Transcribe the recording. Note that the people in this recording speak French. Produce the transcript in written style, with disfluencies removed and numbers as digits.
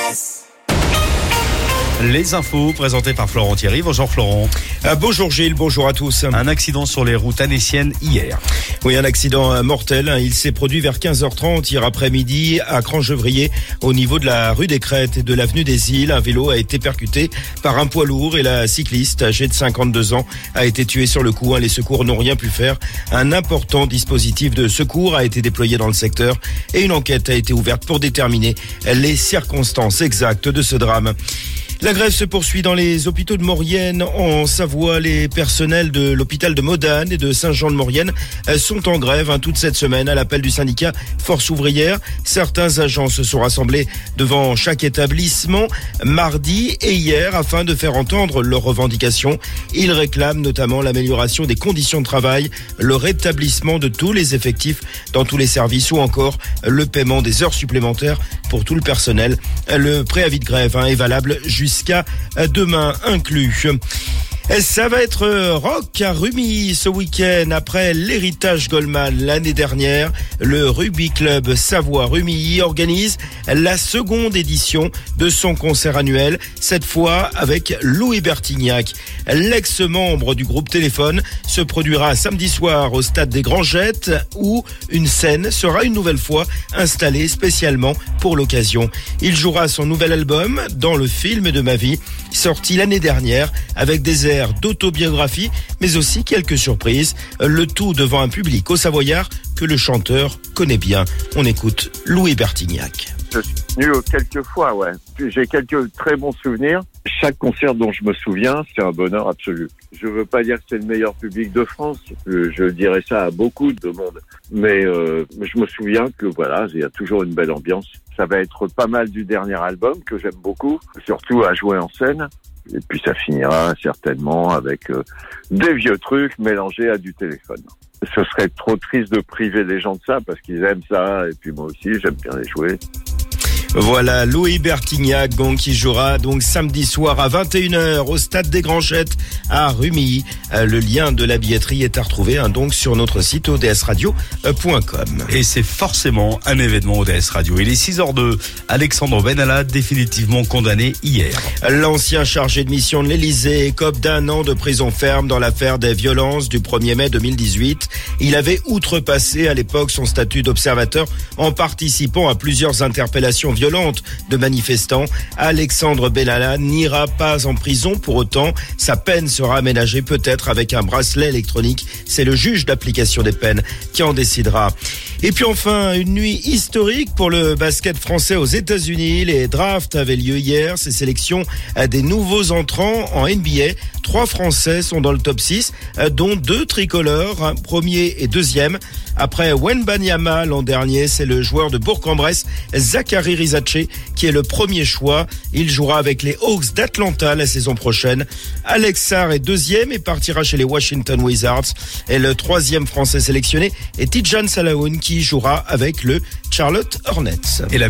RVVS. Les infos présentées par Florent Thierry. Bonjour Florent. Bonjour Gilles, bonjour à tous. Un accident sur les routes annéciennes hier. Oui, un accident mortel. Il s'est produit vers 15h30 hier après-midi à Crangevrier, au niveau de la rue des Crêtes et de l'avenue des Îles. Un vélo a été percuté par un poids lourd et la cycliste, âgée de 52 ans, a été tuée sur le coup. Les secours n'ont rien pu faire. Un important dispositif de secours a été déployé dans le secteur et une enquête a été ouverte pour déterminer les circonstances exactes de ce drame. La grève se poursuit dans les hôpitaux de Maurienne. En Savoie, les personnels de l'hôpital de Modane et de Saint-Jean-de-Maurienne sont en grève toute cette semaine à l'appel du syndicat Force ouvrière. Certains agents se sont rassemblés devant chaque établissement mardi et hier afin de faire entendre leurs revendications. Ils réclament notamment l'amélioration des conditions de travail, le rétablissement de tous les effectifs dans tous les services ou encore le paiement des heures supplémentaires pour tout le personnel. Le préavis de grève est valable jusqu'à demain inclus. Ça va être rock à Rumilly ce week-end. Après l'héritage Goldman l'année dernière, le Rugby Club Savoie-Rumilly organise la seconde édition de son concert annuel, cette fois avec Louis Bertignac. L'ex-membre du groupe Téléphone se produira samedi soir au stade des Grangettes où une scène sera une nouvelle fois installée spécialement pour l'occasion. Il jouera son nouvel album Dans le film de ma vie, sorti l'année dernière avec des airs d'autobiographie, mais aussi quelques surprises. Le tout devant un public au Savoyard que le chanteur connaît bien. On écoute Louis Bertignac. Je suis venu quelques fois, ouais. J'ai quelques très bons souvenirs. Chaque concert dont je me souviens, c'est un bonheur absolu. Je veux pas dire que c'est le meilleur public de France. Je dirais ça à beaucoup de monde. Mais je me souviens que voilà, il y a toujours une belle ambiance. Ça va être pas mal du dernier album que j'aime beaucoup, surtout à jouer en scène. Et puis ça finira certainement avec des vieux trucs mélangés à du Téléphone. Ce serait trop triste de priver les gens de ça parce qu'ils aiment ça et puis moi aussi j'aime bien les jouer. Voilà, Louis Bertignac qui jouera donc samedi soir à 21h au stade des Grangettes à Rumilly. Le lien de la billetterie est à retrouver donc sur notre site odsradio.com. Et c'est forcément un événement ODS Radio. Il est 6h02. Alexandre Benalla, définitivement condamné hier. L'ancien chargé de mission de l'Élysée écope d'1 an de prison ferme dans l'affaire des violences du 1er mai 2018. Il avait outrepassé à l'époque son statut d'observateur en participant à plusieurs interpellations violente de manifestants. Alexandre Benalla n'ira pas en prison. Pour autant, sa peine sera aménagée peut-être avec un bracelet électronique. C'est le juge d'application des peines qui en décidera. Et puis enfin, une nuit historique pour le basket français aux États-Unis. Les drafts avaient lieu hier. Ces sélections des nouveaux entrants en NBA. 3 Français sont dans le top 6, dont 2 tricolores, premier et deuxième. Après Wembanyama l'an dernier, c'est le joueur de Bourg-en-Bresse, Zachary Rizaché, qui est le premier choix. Il jouera avec les Hawks d'Atlanta la saison prochaine. Alex Sarr est deuxième et partira chez les Washington Wizards. Et le 3e Français sélectionné est Tidjane Salahoun, qui jouera avec le Charlotte Hornets. Et la